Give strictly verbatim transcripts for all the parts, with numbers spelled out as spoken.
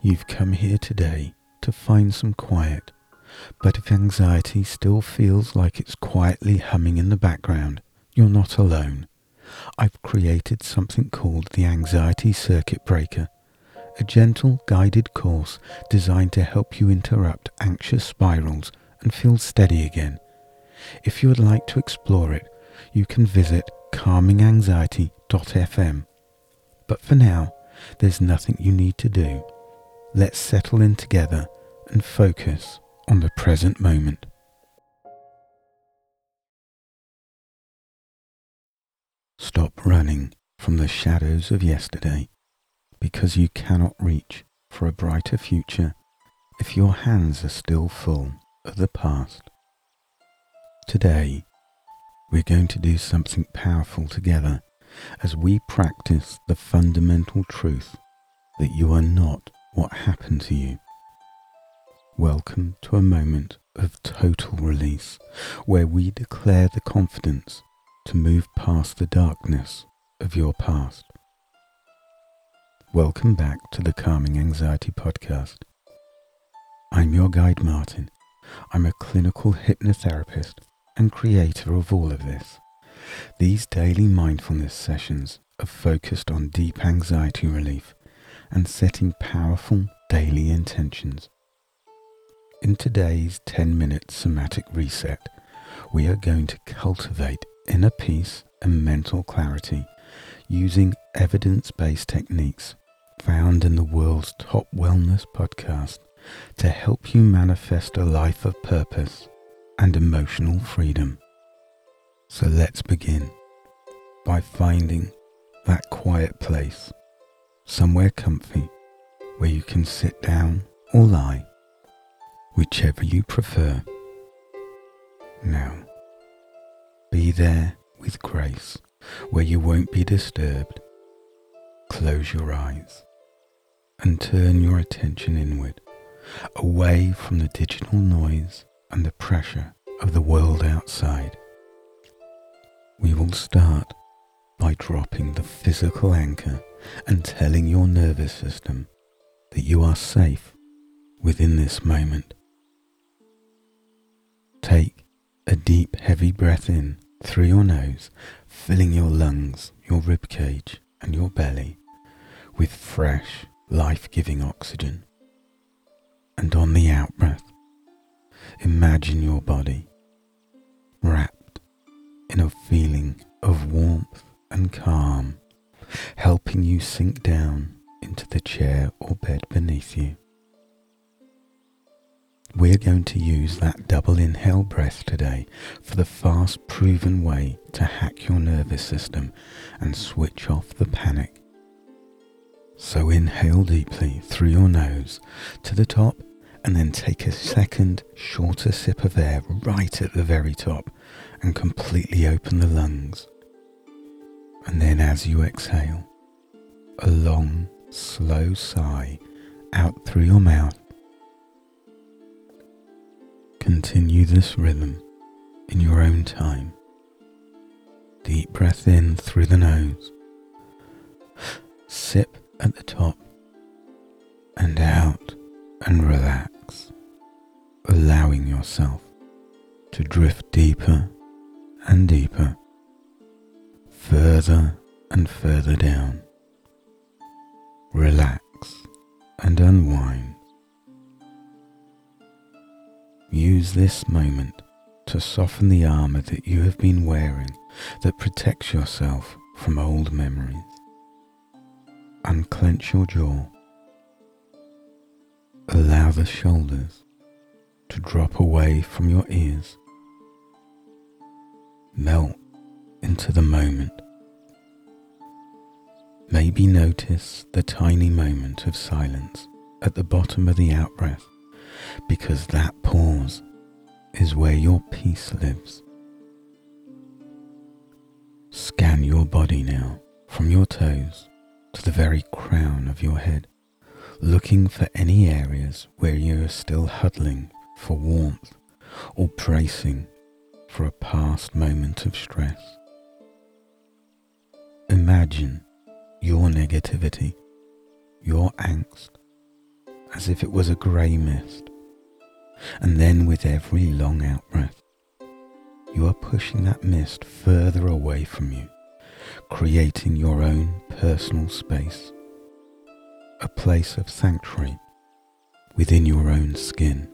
You've come here today to find some quiet, but if anxiety still feels like it's quietly humming in the background, you're not alone. I've created something called the Anxiety Circuit Breaker, a gentle guided course designed to help you interrupt anxious spirals and feel steady again. If you would like to explore it, you can visit calming anxiety dot f m. But for now, there's nothing you need to do. Let's settle in together and focus on the present moment. Stop running from the shadows of yesterday, because you cannot reach for a brighter future if your hands are still full of the past. Today, we're going to do something powerful together as we practice the fundamental truth that you are not what happened to you. Welcome to a moment of total release, where we declare the confidence to move past the darkness of your past. Welcome back to the Calming Anxiety Podcast. I'm your guide, Martin. I'm a clinical hypnotherapist and creator of all of this. These daily mindfulness sessions are focused on deep anxiety relief and setting powerful daily intentions. In today's ten-minute somatic reset, we are going to cultivate inner peace and mental clarity using evidence-based techniques found in the world's top wellness podcast to help you manifest a life of purpose and emotional freedom. So let's begin by finding that quiet place, somewhere comfy, where you can sit down or lie, whichever you prefer. Now, be there with grace, where you won't be disturbed. Close your eyes and turn your attention inward, away from the digital noise and the pressure of the world outside. We will start by dropping the physical anchor and telling your nervous system that you are safe within this moment. Take a deep, heavy breath in through your nose, filling your lungs, your ribcage, and your belly with fresh, life-giving oxygen. And on the out-breath, imagine your body wrapped in a feeling of warmth and calm, helping you sink down into the chair or bed beneath you. We're going to use that double inhale breath today for the fast proven way to hack your nervous system and switch off the panic. So inhale deeply through your nose to the top, and then take a second shorter sip of air right at the very top and completely open the lungs. And then as you exhale, a long, slow sigh out through your mouth. Continue this rhythm in your own time. Deep breath in through the nose. Sip at the top and out and relax, allowing yourself to drift deeper and deeper, further and further down. Relax and unwind. Use this moment to soften the armor that you have been wearing that protects yourself from old memories. Unclench your jaw. Allow the shoulders to drop away from your ears. Melt into the moment. Maybe notice the tiny moment of silence at the bottom of the out-breath, because that pause is where your peace lives. Scan your body now from your toes to the very crown of your head, looking for any areas where you are still huddling for warmth or bracing for a past moment of stress. Imagine your negativity, your angst, as if it was a grey mist. And then with every long out-breath, you are pushing that mist further away from you, creating your own personal space, a place of sanctuary within your own skin.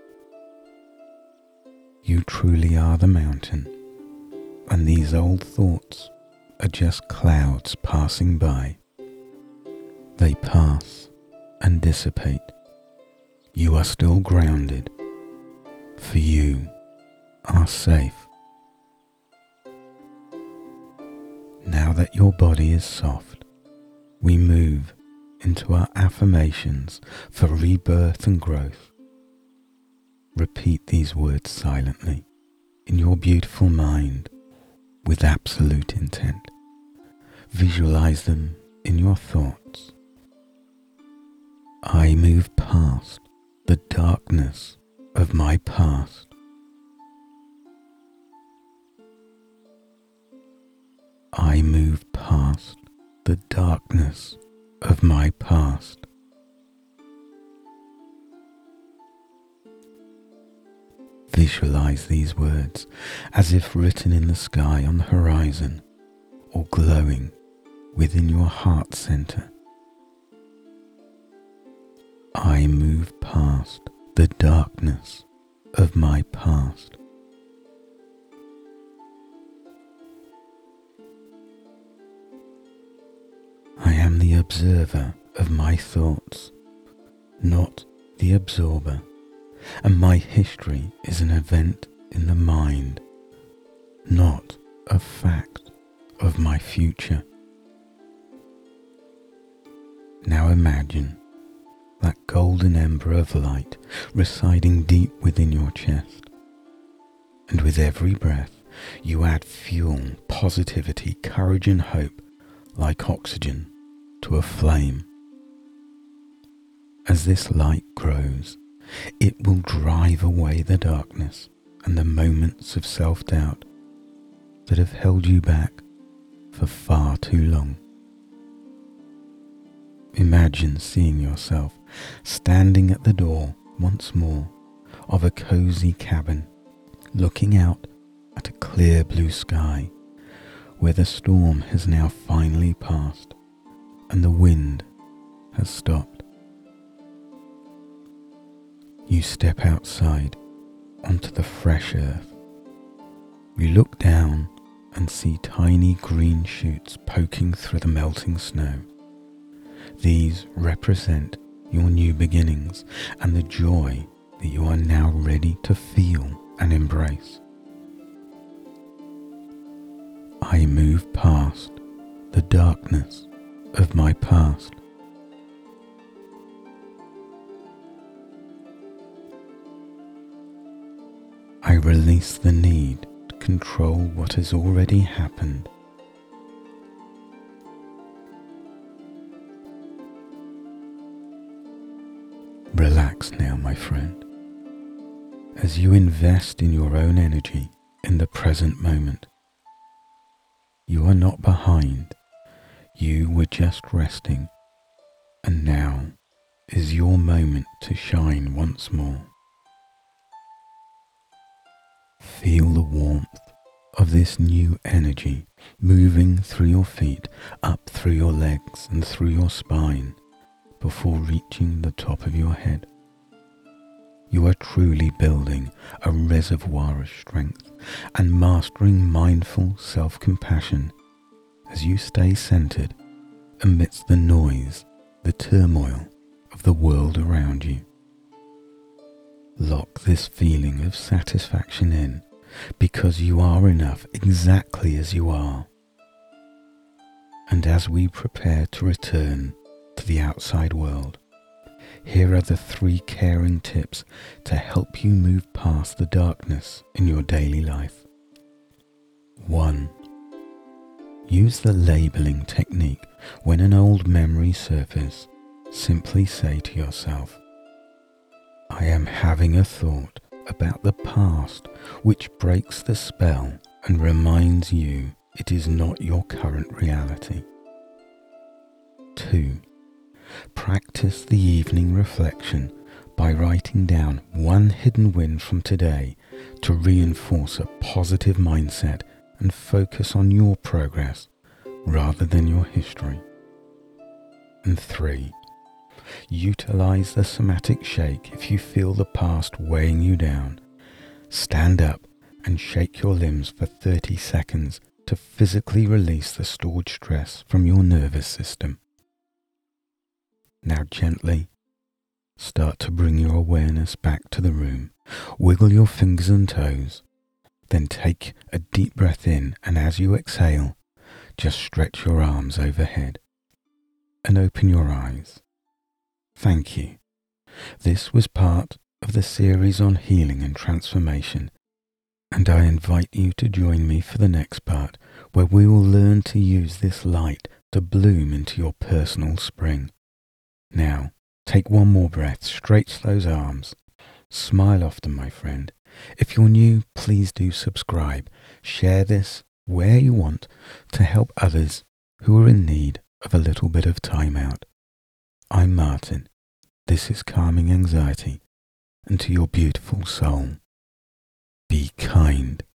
You truly are the mountain, and these old thoughts are just clouds passing by. They pass and dissipate. You are still grounded, for you are safe. Now that your body is soft, we move into our affirmations for rebirth and growth. Repeat these words silently in your beautiful mind with absolute intent. Visualize them in your thoughts. I move past the darkness of my past. I move past the darkness of my past. Visualize these words as if written in the sky on the horizon or glowing within your heart center. I move past the darkness of my past. I am the observer of my thoughts, not the absorber, and my history is an event in the mind, not a fact of my future. Now imagine that golden ember of light residing deep within your chest, and with every breath you add fuel, positivity, courage and hope like oxygen to a flame. As this light grows, it will drive away the darkness and the moments of self-doubt that have held you back for far too long. Imagine seeing yourself standing at the door once more of a cozy cabin, looking out at a clear blue sky where the storm has now finally passed and the wind has stopped. You step outside onto the fresh earth. You look down and see tiny green shoots poking through the melting snow. These represent your new beginnings and the joy that you are now ready to feel and embrace. I move past the darkness of my past. I release the need to control what has already happened. Relax now, my friend, as you invest in your own energy in the present moment. You are not behind. You were just resting, and now is your moment to shine once more. Feel the warmth of this new energy moving through your feet, up through your legs and through your spine before reaching the top of your head. You are truly building a reservoir of strength and mastering mindful self-compassion as you stay centered amidst the noise, the turmoil of the world around you. Lock this feeling of satisfaction in because you are enough exactly as you are. And as we prepare to return to the outside world, here are the three caring tips to help you move past the darkness in your daily life. one. Use the labeling technique. When an old memory surfaces, simply say to yourself, I am having a thought about the past which breaks the spell and reminds you it is not your current reality. two. Practice the evening reflection by writing down one hidden win from today to reinforce a positive mindset and focus on your progress rather than your history. And three, utilize the somatic shake if you feel the past weighing you down. Stand up and shake your limbs for thirty seconds to physically release the stored stress from your nervous system. Now gently start to bring your awareness back to the room. Wiggle your fingers and toes. Then take a deep breath in, and as you exhale, just stretch your arms overhead and open your eyes. Thank you. This was part of the series on healing and transformation, and I invite you to join me for the next part, where we will learn to use this light to bloom into your personal spring. Now, take one more breath, stretch those arms. Smile often, my friend. If you're new, please do subscribe. Share this where you want to help others who are in need of a little bit of time out. I'm Martin. This is Calming Anxiety. And to your beautiful soul, be kind.